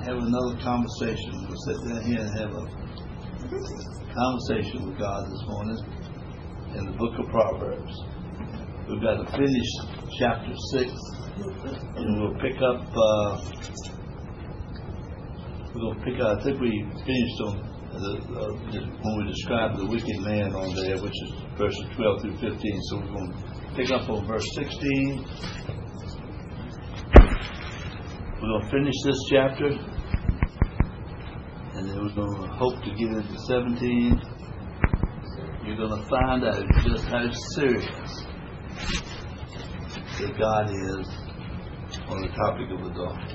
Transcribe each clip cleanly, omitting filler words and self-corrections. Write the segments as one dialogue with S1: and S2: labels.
S1: have another conversation. We'll sit down here and have a conversation with God this morning in the book of Proverbs. We've got to finish chapter 6, and we'll pick up. We're going to pick up. I think we finished on when we described the wicked man on there, which is verses 12 through 15. So we're going to pick up on verse 16. We're going to finish this chapter, and then we're going to hope to get into 17. You're going to find out just how serious that God is on the topic of adultery.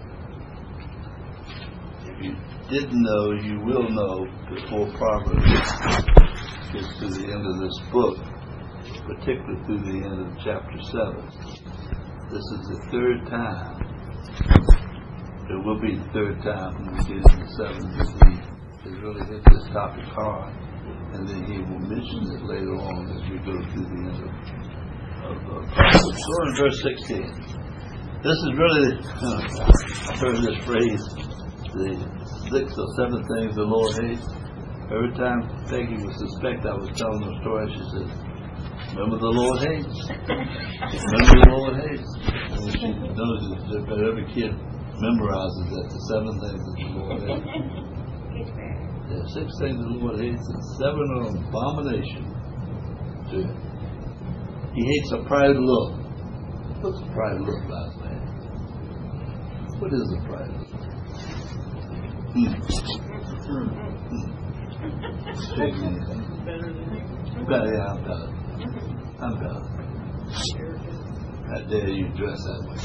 S1: If you didn't know, you will know before Proverbs gets to the end of this book, particularly through the end of chapter 7. This is the third time. It will be the third time when we get into 7 that he has really hit this topic hard, and then he will mention it later on as we go through the end of Proverbs. So in verse 16, this is really, I've heard this phrase, the 6 or 7 things the Lord hates. Every time Peggy would suspect I was telling her story, she says, remember the Lord hates. Remember the Lord hates. And she knows that every kid memorizes that, the 7 things that the Lord hates. There are 6 things the Lord hates, and 7 are an abomination to him. He hates a proud look. What's a proud look, last man? What is a proud look? I'm better. How dare you dress that way?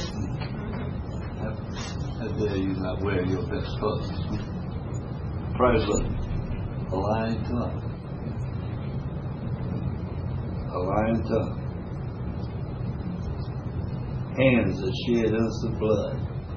S1: How dare you not wear your best clothes? Proud look. A lying tongue. A lying tongue. Hands that shed innocent blood.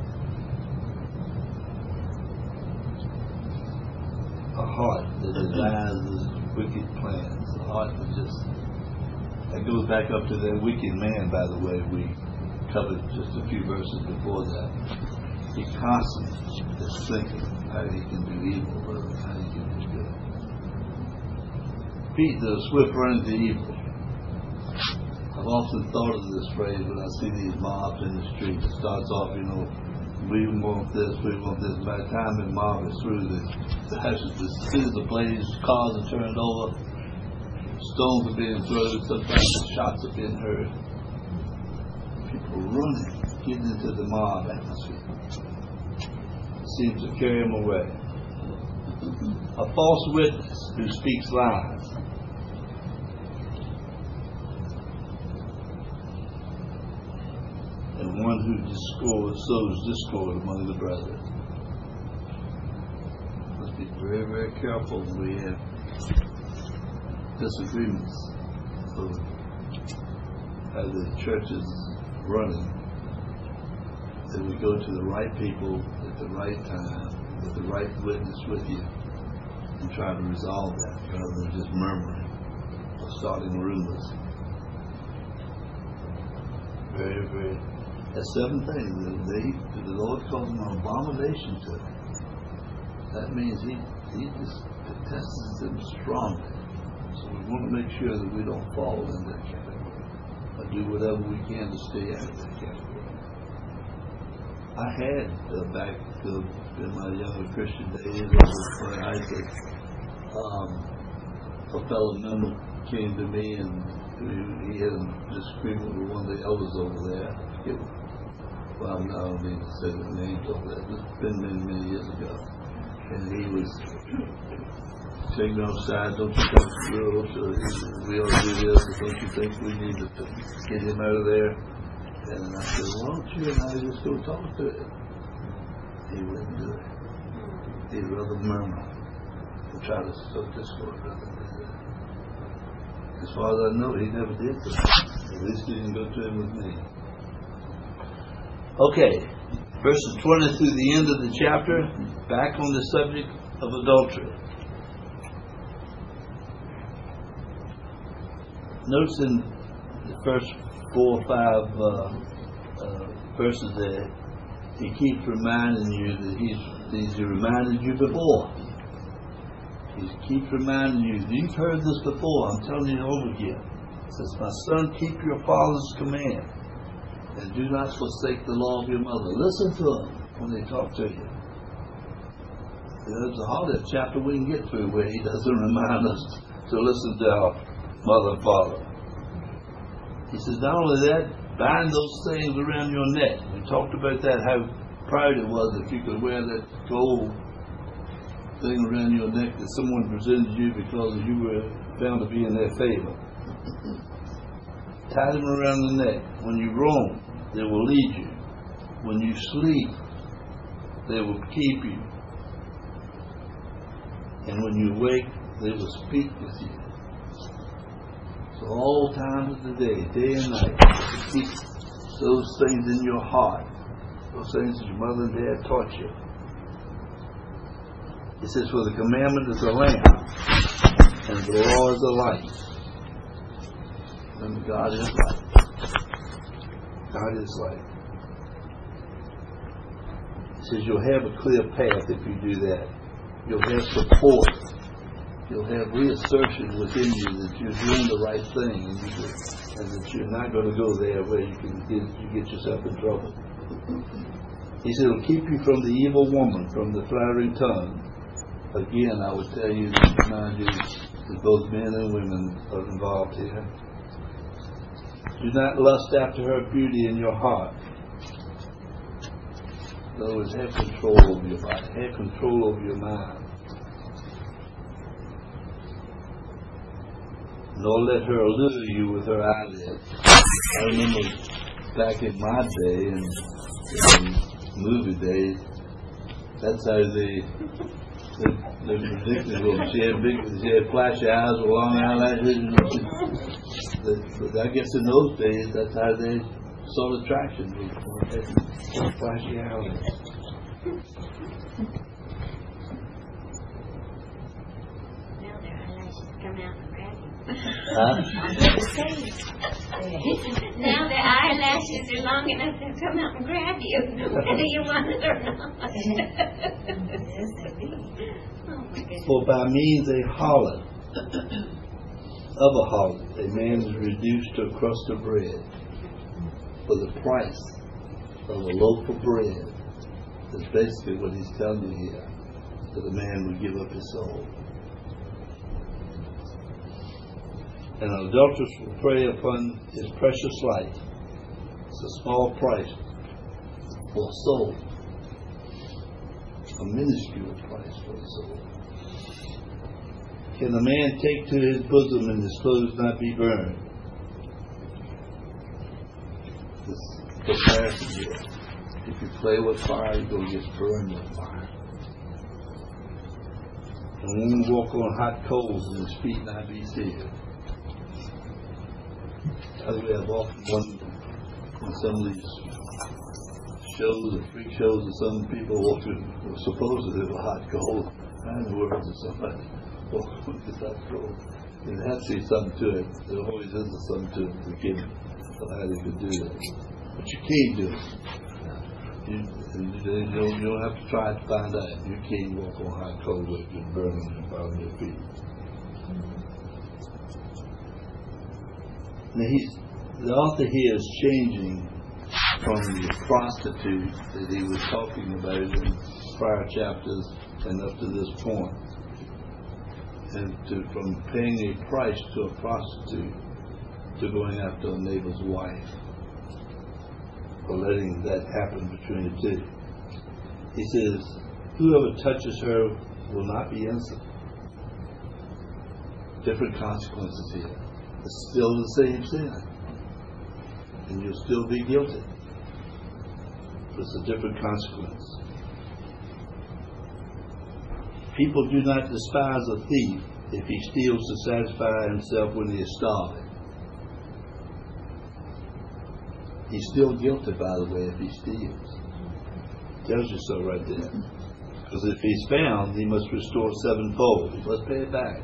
S1: A heart that devises wicked plans. A heart that goes back up to that wicked man, by the way. We covered just a few verses before that. He constantly is thinking how he can do evil rather than how he can do good. Feet that are swift running to evil. I've often thought of this phrase when I see these mobs in the street. It starts off, we want this, we want this. By the time the mob is through, the houses, the cities are blazed, cars are turned over, stones are being thrown, sometimes shots are being heard. People running, getting into the mob atmosphere. It seems to carry them away. A false witness who speaks lies. And one who sows discord among the brethren. Must be very, very careful when we have disagreements over how the church is running. That we go to the right people at the right time with the right witness with you and try to resolve that rather than just murmuring or starting rumors. Very, very. That's 7 things. The Lord calls them an abomination to him. That means he just detests them strongly. So we want to make sure that we don't fall in that category or do whatever we can to stay out of that category. I had back in my younger Christian days, a fellow member came to me and he had a disagreement with one of the elders over there. Well, no, I don't need to say the names over there. It's been many years ago. And he was taking me outside, don't you think we ought to do this, or don't you think we need to get him out of there? And I said, why don't you and I just go talk to him? He wouldn't do it. He'd rather murmur and try to sow discord rather than do it. As far as I know, he never did that. At least he didn't go to him with me. Okay, verses 20 through the end of the chapter, back on the subject of adultery. Notice in the first 4 or 5 verses there, He keeps reminding you that he's reminded you before. He keeps reminding you, you've heard this before, I'm telling you over again. He says, my son, keep your father's command, and do not forsake the law of your mother. Listen to them when they talk to you. There's a hardest chapter we can get through where he doesn't remind us to listen to our mother and father. He says, not only that, bind those things around your neck. We talked about that, how proud it was if you could wear that gold thing around your neck that someone presented you because you were found to be in their favor. Tie them around the neck. When you roam, they will lead you. When you sleep, they will keep you. And when you wake, they will speak with you. So all times of the day and night, keep those things in your heart. Those things that your mother and dad taught you. It says, for the commandment is a lamp, and the law is a light. And God is light. God is light. It says you'll have a clear path if you do that. You'll have support. You'll have reassertion within you that you're doing the right thing, and that you're not going to go there where you can get yourself in trouble. He said it'll keep you from the evil woman, from the flattering tongue. Again, I would tell you, remind you that both men and women are involved here. Do not lust after her beauty in your heart. In other words, have control over your body, have control over your mind. Nor let her allure you with her eyelids. I remember back in my day, in movie days, that's how they predicted women. She had flashy eyes with long eyelashes. But I guess in those days, that's how they saw attraction. Flashy eyes.
S2: Now their eyelashes come out and grab you.
S1: Huh?
S2: Now their eyelashes are long enough to come out and grab you, whether you want it or not.
S1: For by means of a harlot, a man is reduced to a crust of bread. For the price of a loaf of bread is basically what he's telling you here, that a man would give up his soul. And an adulteress will prey upon his precious life. It's a small price for a soul, a minuscule price for a soul. Can a man take to his bosom and his clothes not be burned? This comparison here. If you play with fire, you're going to get burned with fire. And when we walk on hot coals and his feet not be sealed. As we have often wondered in some of these shows, the freak shows, that some people walk through supposedly with a hot coal. I know words of somebody walk with this hot coal. There has to be something to it. There always is something to it to give how they could do that. But you can't do it. You don't have to try to find out. You can't walk on hot coal with it burning and burning your feet. Now the author here is changing from the prostitute that he was talking about in prior chapters and up to this point, and from paying a price to a prostitute to going after a neighbor's wife, or letting that happen between the two. He says, whoever touches her will not be innocent. Different consequences here. It's still the same sin. And you'll still be guilty. But it's a different consequence. People do not despise a thief if he steals to satisfy himself when he is starving. He's still guilty, by the way, if he steals. Tells you so right there. Because if he's found, he must restore sevenfold. He must pay it back.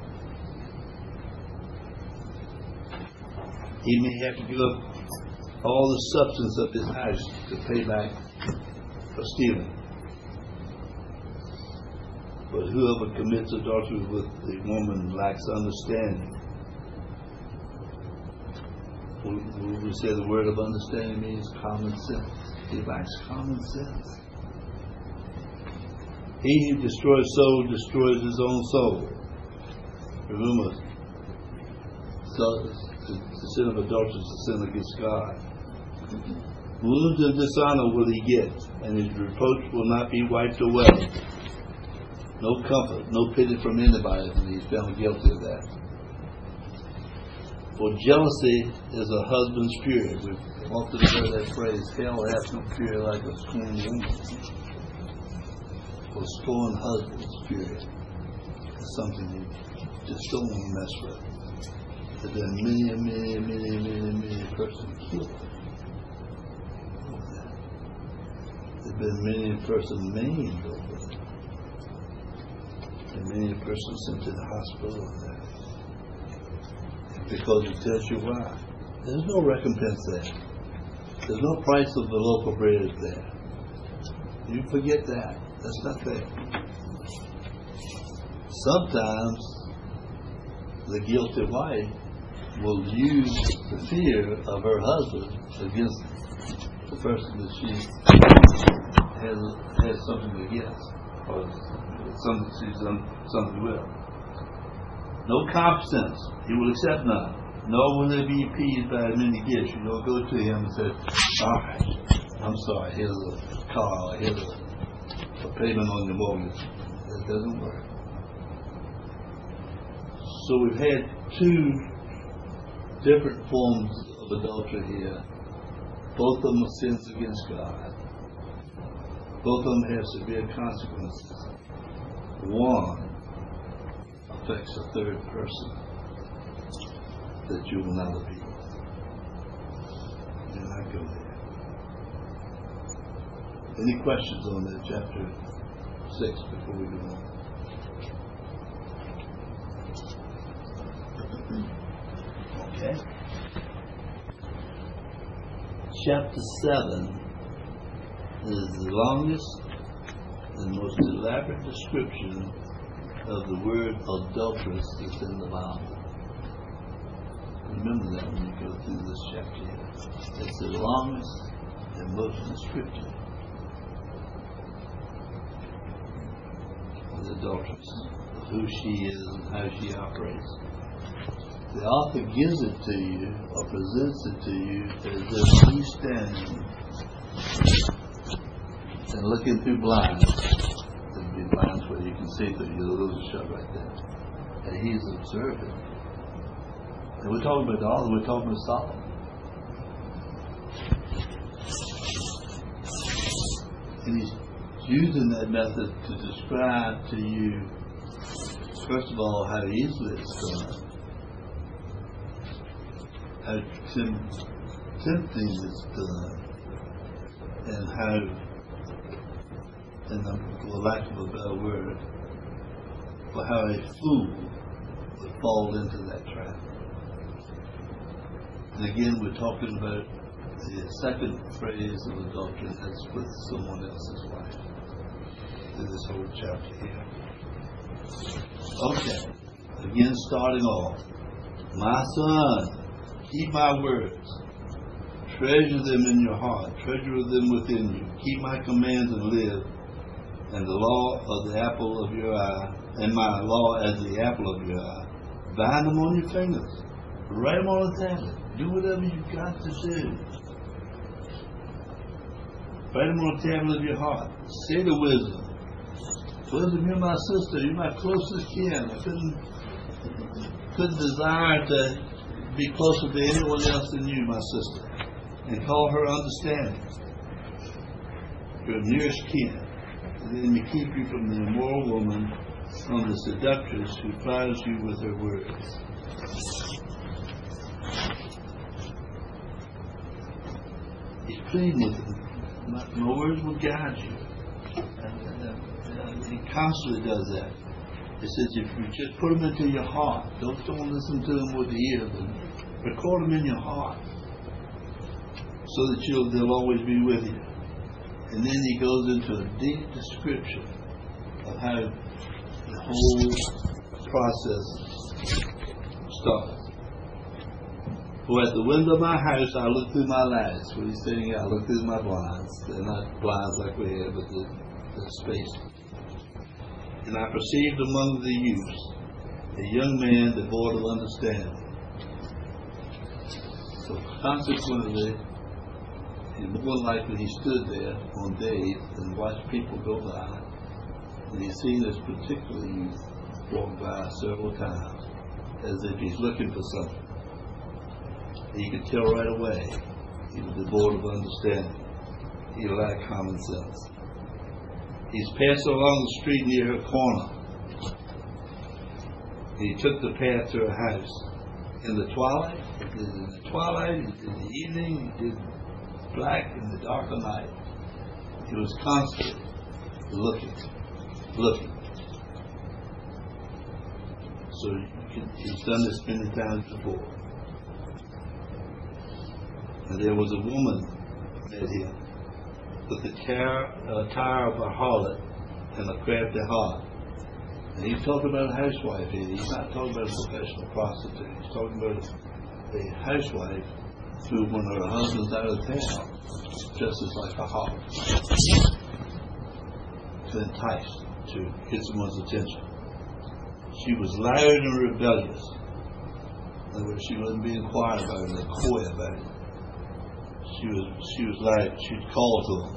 S1: He may have to give up all the substance of his house to pay back for stealing. But whoever commits adultery with a woman lacks understanding. We say the word of understanding means common sense. He lacks common sense. He who destroys soul destroys his own soul. Remember, the sin of adultery is a sin against God. Wounds and dishonor will he get, and his reproach will not be wiped away. No comfort, no pity from anybody when he's found guilty of that. For jealousy is a husband's fury. We've often heard that phrase, hell hath no fury like a scorned woman. For scorned husband's fury is something you just don't want to mess with. There have been many persons killed. There have been many persons maimed over it. And many persons sent to the hospital on that. Because it tells you why. There's no recompense there. There's no price of the local bread there. You forget that. That's not there. Sometimes the guilty wife will use the fear of her husband against the person that she has something against, or something she's done something with. No competence, he will accept none. Nor will they be appeased by many gifts. You don't go to him and say, all right, I'm sorry, here's a car, here's a payment on your mortgage. That doesn't work. So we've had two different forms of adultery here. Both of them are sins against God. Both of them have severe consequences. One affects a third person that you will never be. Do not go there. Any questions on that chapter 6 before we go on? Okay. Chapter 7 is the longest and most elaborate description of the word adulteress that's in the Bible. Remember that when you go through this chapter here. It's the longest and most descriptive of the adulteress, of who she is and how she operates. The author gives it to you or presents it to you as if he's standing and looking through blinds. There'd be blinds where you can see through, your little shut right there. And he's observing. And we're talking about the author, we're talking about Solomon. And he's using that method to describe to you, first of all, how easily it's done. How tempting it's done, and how, and for lack of a better word, for how a fool would fall into that trap. And again, we're talking about the second phrase of adultery, that's with someone else's wife, in this whole chapter here. Okay, again, starting off, my son, keep my words, treasure them in your heart, treasure them within you. Keep my commands and live, and the law of the apple of your eye, and my law as the apple of your eye. Bind them on your fingers, write them on a tablet. Do whatever you've got to do. Write them on a tablet of your heart. Say to wisdom, wisdom, you're my sister, you're my closest kin. I couldn't desire to be closer to anyone else than you, my sister, and call her understanding. Your nearest kin. And then you keep you from the immoral woman, from the seductress who flatters you with her words. He's pleading with them. My words will guide you. And he constantly does that. It says if you just put them into your heart, don't listen to them with the ear, but record them in your heart so that they'll always be with you. And then he goes into a deep description of how the whole process starts. For at the window of my house I look through my lattice. When he's sitting here, I look through my blinds. They're not blinds like we have, but the space. And I perceived among the youths a young man devoid of understanding. So consequently, and more than likely he stood there on days and watched people go by, and he's seen this particular youth walk by several times as if he's looking for something. He could tell right away he was devoid of understanding. He lacked common sense. He's passed along the street near her corner. He took the path to her house. In the twilight, in the evening, he did black in the dark of night. He was constantly looking. So he's done this many times before. And there was a woman met him with the attire of a harlot and a crafty heart. And he's talking about a housewife here. He's not talking about a professional prostitute. He's talking about a housewife who, when her husband's out of town, dresses like a harlot to entice, to get someone's attention. She was loud and rebellious. In other words, she wasn't being quiet about it, or coy about it. She was like, she'd call to him.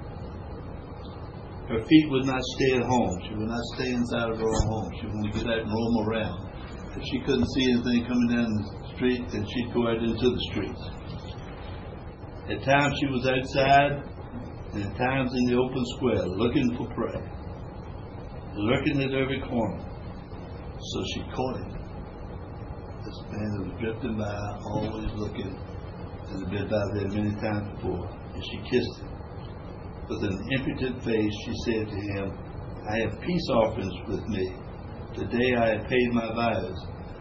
S1: Her feet would not stay at home. She would not stay inside of her own home. She would get out and roam around. If she couldn't see anything coming down the street, then she'd go out into the streets. At times she was outside, and at times in the open square, looking for prey, lurking at every corner. So she caught him. This man who was drifting by, always looking, and had been by there many times before, and she kissed him. With an impudent face, she said to him, I have peace offerings with me. Today I have paid my vows.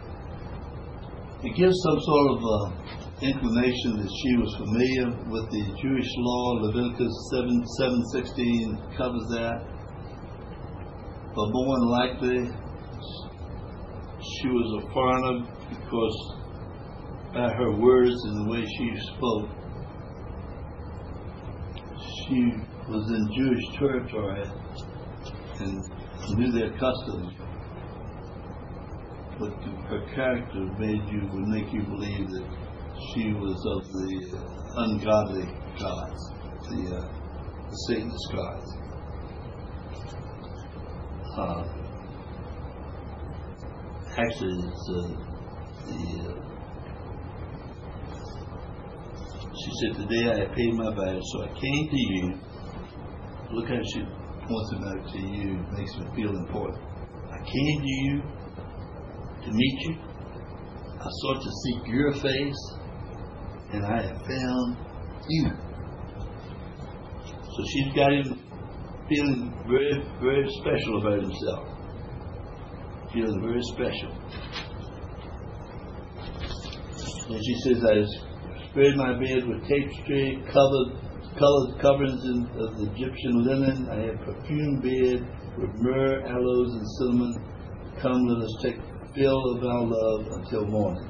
S1: It gives some sort of inclination that she was familiar with the Jewish law. Leviticus 7:16 covers that. But more than likely, she was a foreigner because by her words and the way she spoke, she was in Jewish territory and knew their customs. But her character would make you believe that she was of the ungodly gods, the Satanist gods. Actually, she said, today I have paid my vows, so I came to you. Look how she points him out to you, makes me feel important. I came to you to meet you. I sought to seek your face, and I have found you. So she's got him feeling very, very special about himself. Feeling very special. And she says, I spread my bed with tapestry, colored coverings of the Egyptian linen. I have perfumed bed with myrrh, aloes, and cinnamon. Come, let us take fill of our love until morning.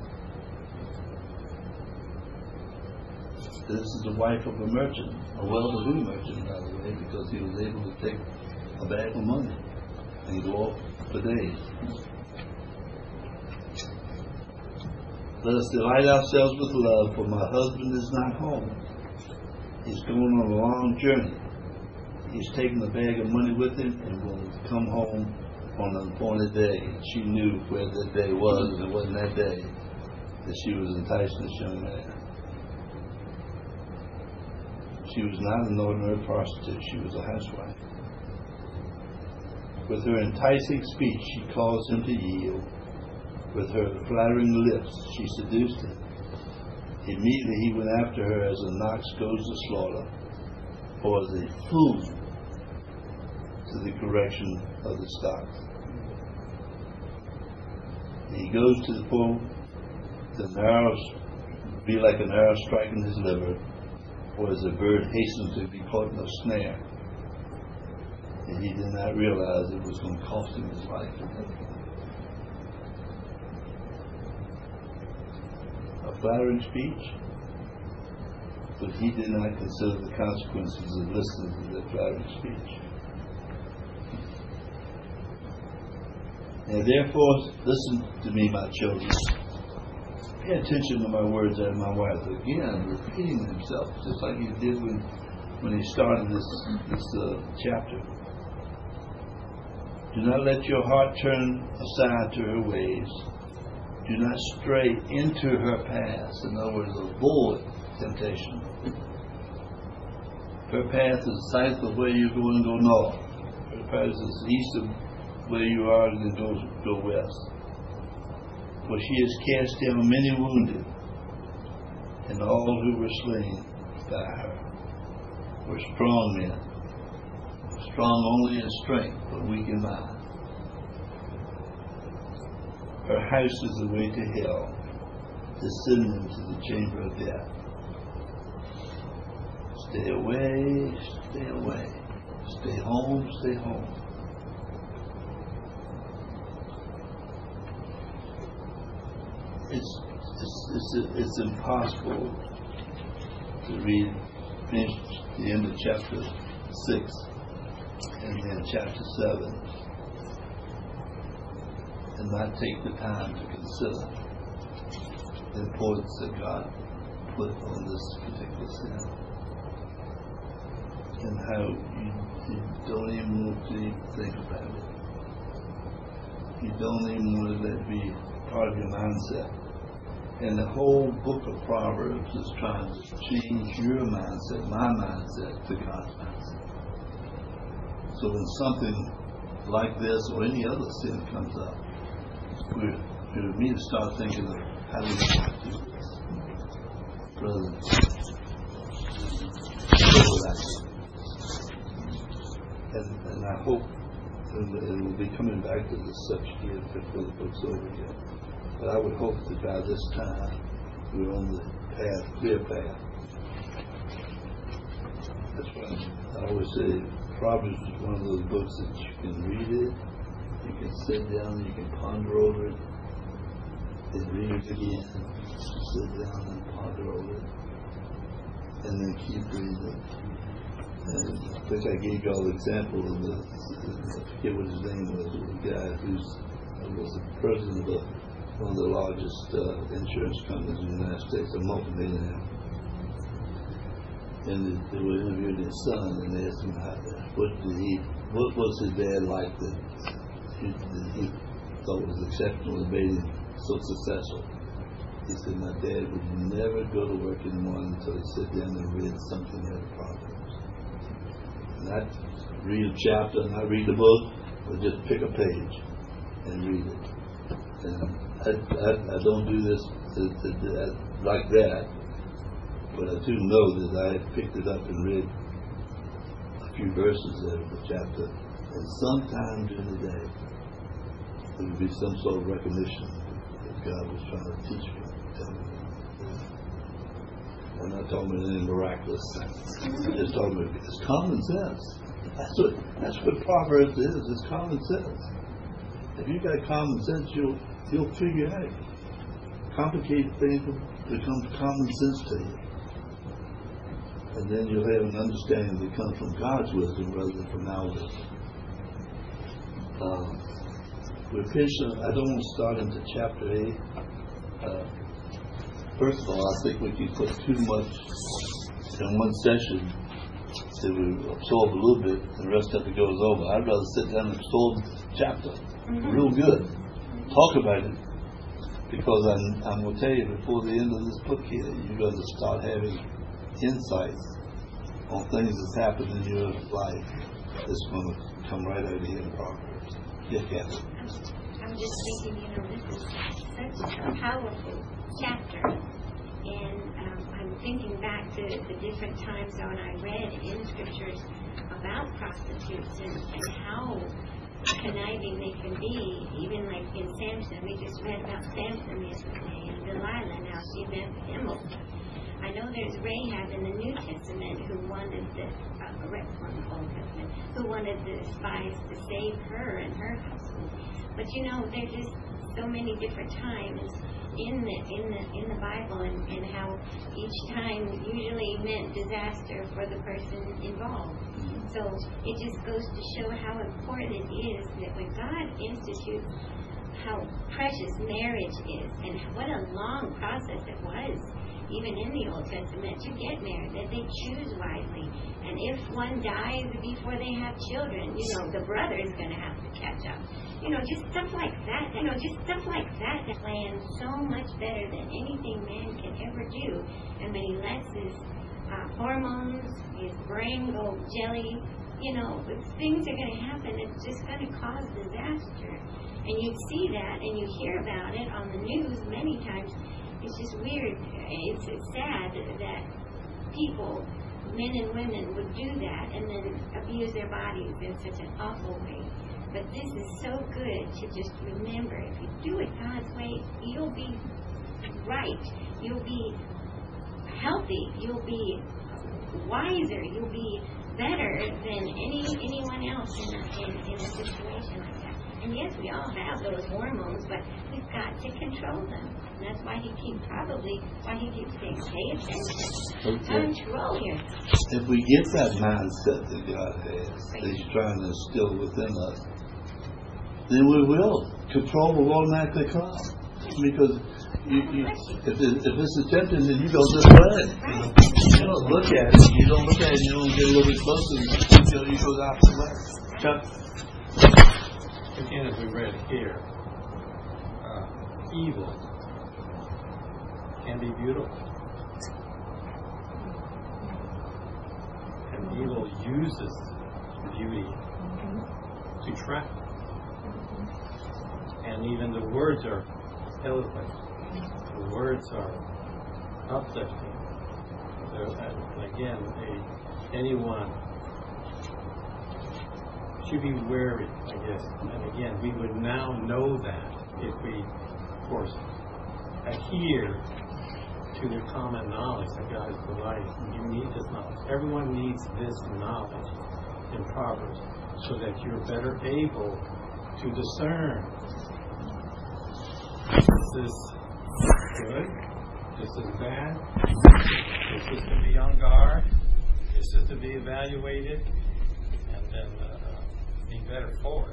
S1: This is the wife of a merchant, a well-to-do merchant, by the way, because he was able to take a bag of money and go off for days. Let us delight ourselves with love, for my husband is not home. He's going on a long journey. He's taking a bag of money with him and will come home on an appointed day. She knew where that day was, and it wasn't that day that she was enticing this young man. She was not an ordinary prostitute. She was a housewife. With her enticing speech, she caused him to yield. With her flattering lips, she seduced him. Immediately he went after her as an ox goes to slaughter, or as a fool to the correction of the stocks. He goes to the pool, the arrows be like an arrow striking his liver, or as a bird hastens to be caught in a snare. And he did not realize it was going to cost him his life. A flattering speech, but he did not consider the consequences of listening to that flattering speech. And therefore, listen to me, my children. Pay attention to my words and my wife. Again, repeating himself, just like he did when he started this chapter. Do not let your heart turn aside to her ways. Do not stray into her paths. In other words, avoid temptation. Her path is south of where you're going to go north. Her path is east of where you are and then go west. For she has cast down many wounded, and all who were slain by her were strong men. Strong only in strength, but weak in mind. Her house is the way to hell, descending to the chamber of death. Stay away, stay away. Stay home, stay home. It's impossible to finish the end of chapter 6 and then chapter 7 and not take the time to consider the importance that God put on this particular sin and how you don't even want to even think about it. You don't even want to let it be part of your mindset. And the whole book of Proverbs is trying to change your mindset, my mindset, to God's mindset. So when something like this or any other sin comes up, we need to start thinking of how do we do this, rather than go without it. And I hope, and we'll be coming back to this subject here before the book's over again. But I would hope that by this time we're on the clear path. That's why I always say Proverbs is one of those books that you can read it, you can sit down, you can ponder over it, then read it again, sit down and ponder over it, and then keep reading it. And I think I gave you all the example of I forget what his name was, the guy was the president of one of the largest insurance companies in the United States, a multimillionaire. And they were interviewing his son, and they asked him what was his dad like that he thought was exceptional and made him so successful. He said, my dad would never go to work in the morning until he sat down and read something out of Proverbs. Not read a chapter, not read the book, but just pick a page and read it. And I don't do this like that, but I do know that I picked it up and read a few verses out of the chapter, and sometime during the day there would be some sort of recognition that God was trying to teach me. I'm not talking about anything miraculous. I'm just talking about it's common sense. That's what Proverbs is. It's common sense. If you've got common sense, you'll figure out. Complicated things will become common sense to you. And then you'll have an understanding that comes from God's wisdom rather than from our wisdom. We're finishing. I don't want to start into chapter 8. First of all, I think we can put too much in one session that we absorb a little bit and the rest of it goes over. I'd rather sit down and absorb the chapter real good. Talk about it. Because I'm going to tell you, before the end of this book here, you're going to start having insights on things that's happened in your life that's going to come right out of here in Proverbs. Yes, Kathy.
S2: I'm just thinking, this is such a powerful chapter. And I'm thinking back to the different times when I read in scriptures about prostitutes and how conniving they can be, even like in Samson. We just read about Samson yesterday, and Delilah. Now she met him. I know there's Rahab in the New Testament who wanted Old Testament, who wanted the spies to save her and her household. But there's just so many different times in the Bible, and how each time usually meant disaster for the person involved. So it just goes to show how important it is that when God institutes how precious marriage is, and what a long process it was, even in the Old Testament, to get married, that they choose wisely. And if one dies before they have children, the brother is going to have to catch up. Just stuff like that. That plans so much better than anything man can ever do. And when he lets his hormones, his brain go jelly, things are going to happen. It's just going to cause disaster. And you see that, and you hear about it on the news many times. It's just weird. It's sad that people, men and women, would do that and then abuse their bodies in such an awful way. But this is so good to just remember, if you do it God's way, you'll be right. You'll be healthy. You'll be wiser. You'll be better than anyone else in a situation like that. And yes, we all have those hormones, but we've got to control them. And that's why he keeps saying, pay attention. Control yourself.
S1: If we get that mindset that God has, that He's trying to instill within us, then we will. Control will automatically come. Because if it's a tempting, then you go this way. You don't look at it. You don't look at it. You don't get a little bit closer until you go out the way. Chuck?
S3: Again, as we read here, evil can be beautiful. And evil uses beauty to trap. And even the words are eloquent. The words are uplifting. And again, anyone should be wary, I guess. And again, we would now know that if we, of course, adhere to the common knowledge that God has provided. You need this knowledge. Everyone needs this knowledge in Proverbs so that you're better able to discern. This is good. This is bad. This is to be on guard. This is to be evaluated. And then be better for it.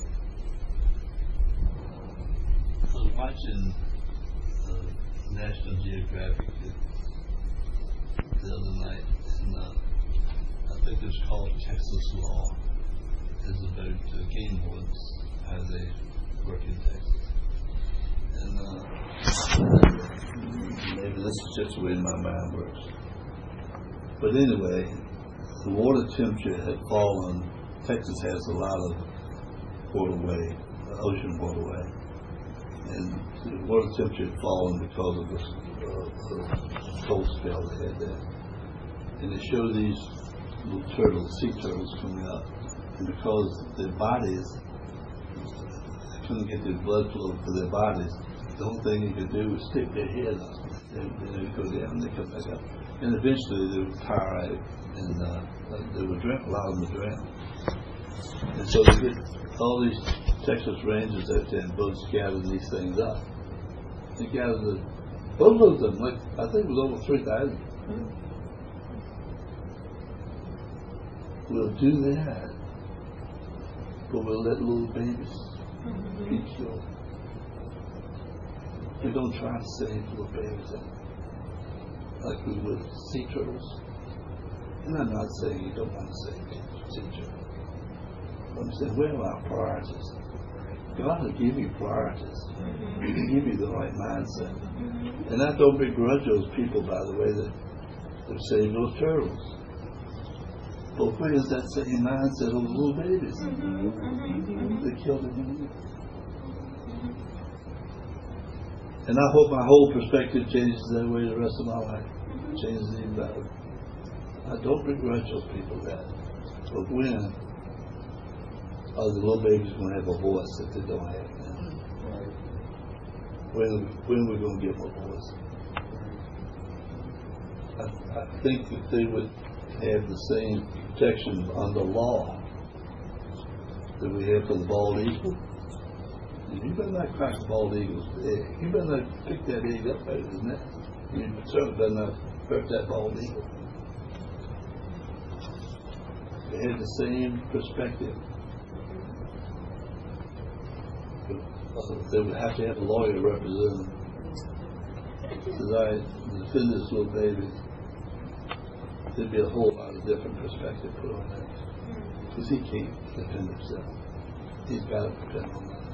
S1: I was watching National Geographic the other night, and I think it's called Texas Law. It's about game wards, how they work in Texas. And maybe this is just the way my mind works. But anyway, the water temperature had fallen. Texas has a lot of waterway, ocean waterway, and the water temperature had fallen because of the cold spell they had there. And it showed these little turtles, sea turtles, coming up, and because their bodies, they couldn't get their blood flow to their bodies, the only thing they could do was stick their head up, and they would go down, and they come back up, and eventually they would tire out, and they would drown. A lot of them would drown. And so they get all these Texas Rangers out there and boats gathering these things up. They gathered boatloads of them, like I think it was over 3,000. We'll do that, but we'll let little babies be killed. We don't try to save little babies like we would sea turtles. And I'm not saying you don't want to save sea turtles. I'm saying, where are our priorities? God will give you priorities. He can give you the right mindset. And I don't begrudge those people, by the way, that saved those turtles. But where is that same mindset of the little babies? They killed them. And I hope my whole perspective changes that way the rest of my life. Changes even better. I don't begrudge those people that. But when are the little babies going to have a voice that they don't have now? When are we going to give them a voice? I think that they would have the same protection under law that we have for the bald eagle. You better not crack the bald eagle's egg. You better not pick that egg up out of his nest. You certainly better not hurt that bald eagle. They have the same perspective. They would have to have a lawyer represent them. As I defend this little baby, there'd be a whole lot of different perspective put on that. Because he can't defend himself. He's got to depend on that.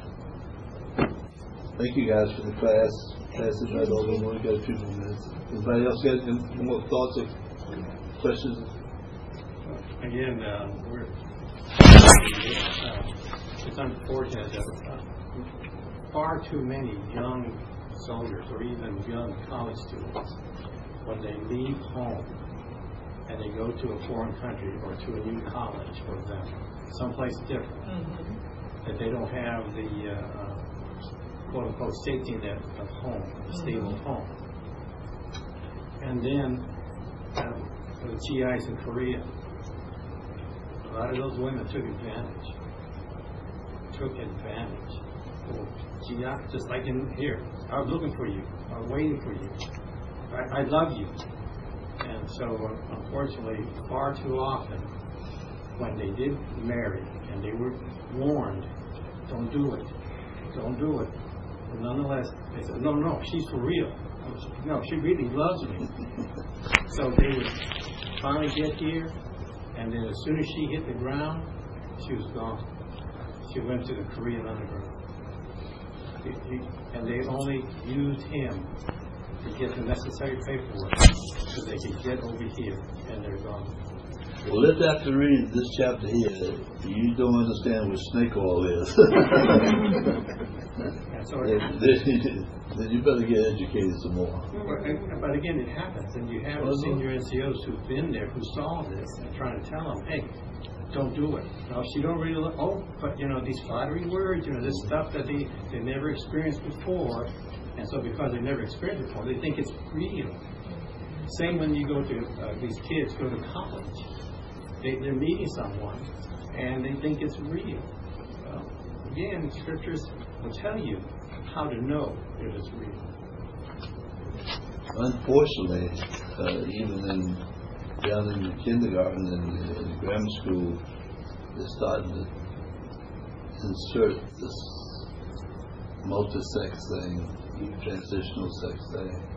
S1: Thank you guys for the class. Pass it right over. We only got a few more minutes. Anybody else got any more thoughts or questions?
S3: Again, it's unfortunate that far too many young soldiers or even young college students, when they leave home and they go to a foreign country or to a new college, for example, someplace different, that they don't have the quote-unquote safety net of home, a stable home. And then the GIs in Korea, a lot of those women took advantage. Oh, GI, just like in here, I was looking for you, I was waiting for you, I love you. And so, unfortunately, far too often, when they did marry and they were warned, don't do it. But nonetheless, they said, no, she's for real. No, she really loves me. So they would finally get here, and then as soon as she hit the ground, she was gone. She went to the Korean underground. And they only used him to get the necessary paperwork so they could get over here, and they're gone.
S1: Well, let's have to read this chapter here. You don't understand what snake oil is. Then you better get educated some more.
S3: But again, it happens, and you have the senior NCOs who've been there, who saw this, and trying to tell them, hey, don't do it. No, she don't really but these flattery words, this stuff that they never experienced before, and so because they never experienced it before, they think it's real. Same when you go to, these kids go to college. They're meeting someone, and they think it's real. Well, again, scriptures will tell you how to know if it's real.
S1: Unfortunately, even down in the kindergarten and in the grammar school, they're starting to insert this multi-sex thing, transitional sex thing.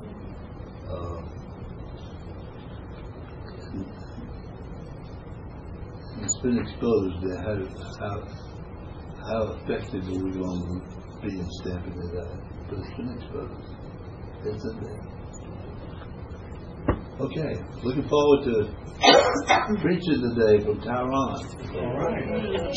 S1: It's been exposed how effective are we going to be in stamping it out. But it's been exposed. It's in there. Okay, looking forward to preaching today from Taiwan.
S3: All right.